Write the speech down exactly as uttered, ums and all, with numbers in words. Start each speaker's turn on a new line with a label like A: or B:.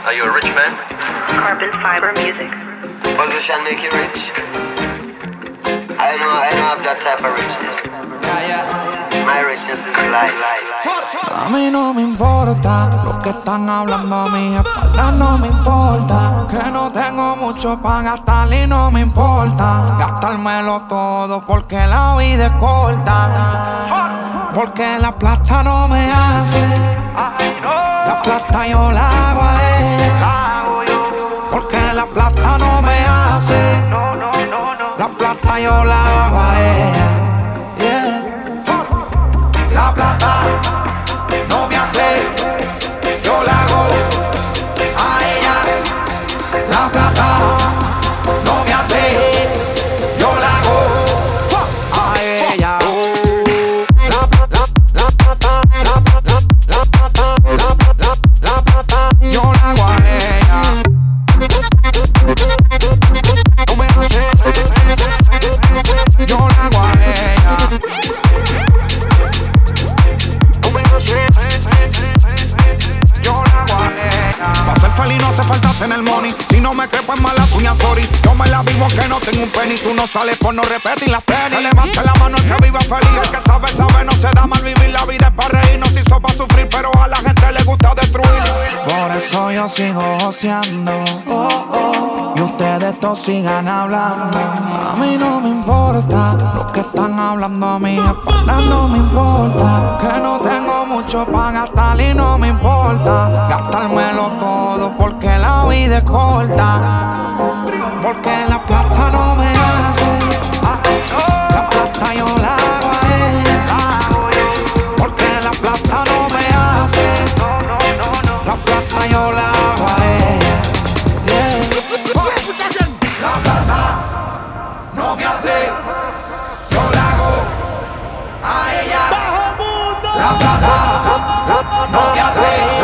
A: Are you a rich man?
B: Carbon fiber music.
C: Position make you rich. I know, I know I've that type of richness.
D: Yeah, yeah.
C: My richness is life.
D: A mí no me importa lo que están hablando a mi espalda, no me importa que no tengo mucho para gastar y no me importa gastármelo todo porque la vida es corta, porque la plata no me hace, la plata yo la hago a ella, porque la plata no me hace, la plata yo la hago a ella. Yeah. La plata no me hace, yo la hago a ella. La plata no me hace, yo la hago a ella. La plata, la plata, la plata, la plata, la plata, la plata, yo la hago a ella. No me hace, yo la hago a ella. Para ser feliz no hace falta tener money. Si no me crees pues mala tuya, sorry. Yo me la vivo que no tengo un penny. Tú no sales por no repetir las tenis. Que levante la mano el que viva feliz. El que sabe, sabe, no se da mal vivir. La vida es para reír, no se hizo para sufrir. Pero a la gente le gusta destruir. Por eso yo sigo joseando, oh, oh. Y ustedes todos sigan hablando. A mí no me importa lo que están hablando a mí espalda, no me importa que no tengo mucho para gastar y no me importa gastármelo todo porque la vida es corta, porque la plata no me hace, la plata yo la hago a ella, porque la plata no me hace, la plata yo la hago a ella. La plata no me hace, yo la hago a ella. La plata no me hace.